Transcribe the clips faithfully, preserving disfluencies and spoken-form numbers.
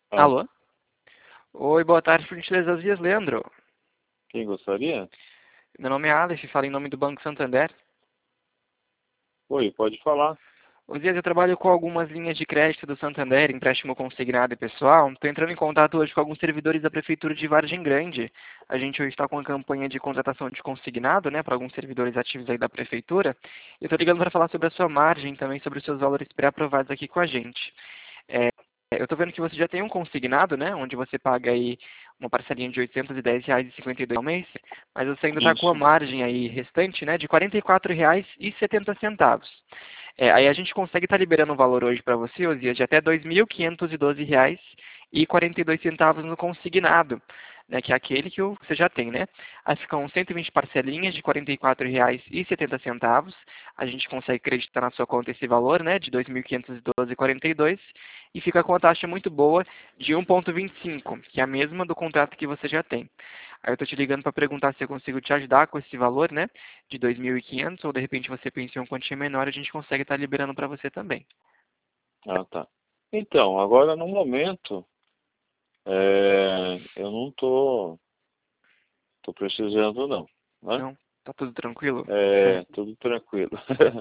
Ah, Alô? Oi, boa tarde, por gentileza, Osias Leandro. quem gostaria? Meu nome é Alex, falo em nome do Banco Santander. Oi, pode falar. Osias, eu trabalho com algumas linhas de crédito do Santander, empréstimo consignado e pessoal. Estou entrando em contato hoje com alguns servidores da Prefeitura de Vargem Grande. A gente hoje está com uma campanha de contratação de consignado, né, para alguns servidores ativos aí da Prefeitura. Eu estou ligando para falar sobre a sua margem e também sobre os seus valores pré-aprovados aqui com a gente. É, eu estou vendo que você já tem um consignado, né, onde você paga aí uma parcelinha de oitocentos e dez reais e cinquenta e dois ao mês, mas você ainda está com a Isso. margem aí restante, né, de quarenta e quatro reais e setenta centavos. É, aí a gente consegue estar liberando um valor hoje para você, Osias, de até dois mil quinhentos e doze reais e quarenta e dois centavos no consignado, né, que é aquele que o- você já tem, né? Aí ficam cento e vinte parcelinhas de quarenta e quatro reais e setenta centavos. A gente consegue acreditar na sua conta esse valor, né, de dois mil quinhentos e doze reais e quarenta e dois e fica com uma taxa muito boa de um vírgula vinte e cinco, que é a mesma do contrato que você já tem. Aí eu estou te ligando para perguntar se eu consigo te ajudar com esse valor, né, de dois mil e quinhentos, ou de repente você pensa em uma quantia menor, a gente consegue estar liberando para você também. Ah, tá. Então, agora no momento, é, eu não tô, tô precisando não, né? Não? Tá tudo tranquilo? É, tudo tranquilo.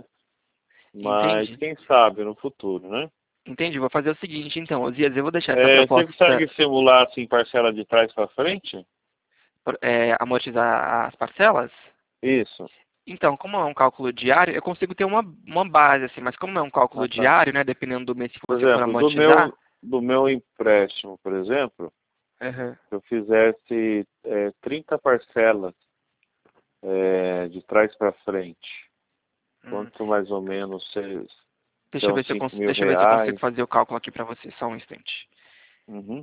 Mas Entende? quem sabe no futuro, né? Entende? Vou fazer o seguinte, então, Osias, eu vou deixar essa É, você proposta, consegue simular assim parcela de trás para frente? é, amortizar as parcelas. Isso. Então, como é um cálculo diário, eu consigo ter uma, uma base, assim, mas como é um Ah, cálculo tá. diário, né, dependendo do mês que Por você for exemplo, do amortizar. meu do meu empréstimo, por exemplo, Aham. se eu fizesse é, trinta parcelas é, de trás para frente, Hum. quanto mais ou menos vocês Deixa eu são ver se eu, cinco cons- mil deixa eu ver se eu consigo reais? fazer o cálculo aqui para você, só um instante. Uhum.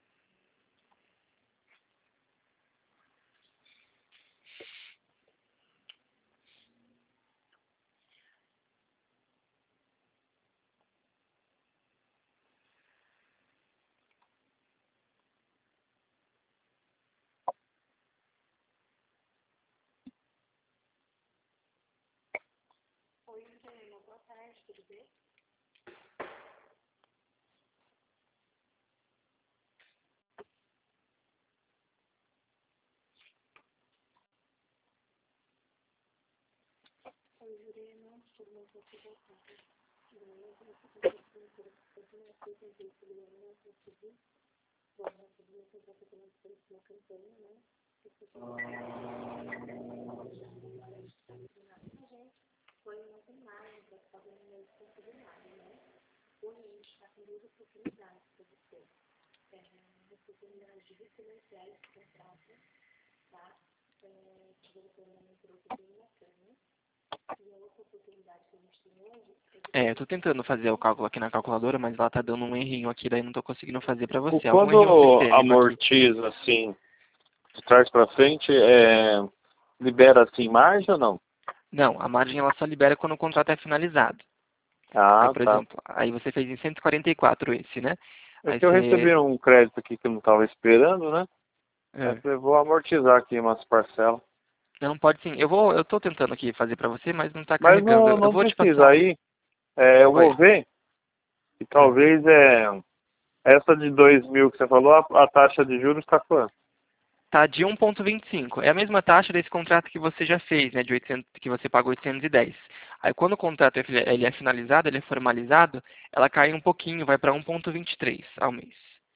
É, eu tô tentando fazer o cálculo aqui na calculadora, mas ela tá dando um errinho aqui, daí não tô conseguindo fazer para O- você. Algum errinho Quando sistêmico aqui. amortiza assim, de trás para frente, é, libera assim margem ou não? Não, a margem ela só libera quando o contrato é finalizado. Aí, Ah, por tá. exemplo, aí você fez em cento e quarenta e quatro esse, né? É Aí que eu recebi você... um crédito aqui que eu não estava esperando, né? Aí eu É, falei, vou amortizar aqui umas parcelas. não pode sim. Eu vou, eu tô tentando aqui fazer para você, mas não tá Mas carregando. não, Eu, eu não vou te precisa. passar. Aí é, eu Oi. vou ver e É. talvez é, essa de dois mil que você falou, a, a taxa de juros está quanto? Tá de um vírgula vinte e cinco. É a mesma taxa desse contrato que você já fez, né? De oitocentos, que você pagou oitocentos e dez. Aí quando o contrato é, fi- ele é finalizado, ele é formalizado, ela cai um pouquinho, vai para um vírgula vinte e três ao mês.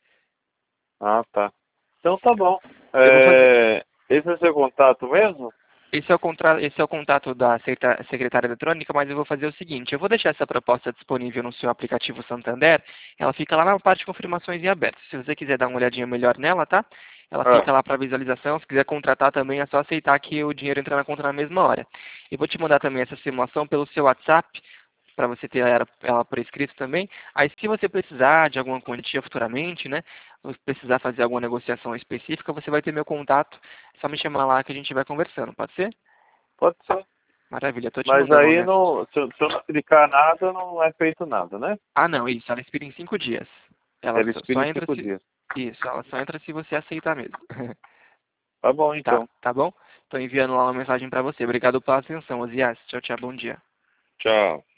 Ah, tá. Então tá bom. Eu vou fazer. É, esse é seu contato mesmo? Esse é o contra, esse é o contato da secreta- secretária eletrônica, mas eu vou fazer o seguinte, eu vou deixar essa proposta disponível no seu aplicativo Santander, ela fica lá na parte de confirmações e abertas. Se você quiser dar uma olhadinha melhor nela, tá? Ela Ah, fica lá para visualização, se quiser contratar também é só aceitar que o dinheiro entra na conta na mesma hora. Eu vou te mandar também essa simulação pelo seu WhatsApp, para você ter ela, ela por escrito também. Aí se você precisar de alguma quantia futuramente, né, ou precisar fazer alguma negociação específica, você vai ter meu contato, é só me chamar lá que a gente vai conversando, pode ser? pode ser. Maravilha, estou te Mas mandando uma aí mensagem. não, se, eu se eu não clicar nada, não é feito nada, né? Ah, não, isso, ela expira em cinco dias. Ela Ele só, expira só em entra cinco se... dias. Isso, ela só entra se você aceitar mesmo. Tá bom, Tá, então. tá bom? Estou enviando lá uma mensagem para você. Obrigado pela atenção, Osias. Tchau, tchau, bom dia. Tchau.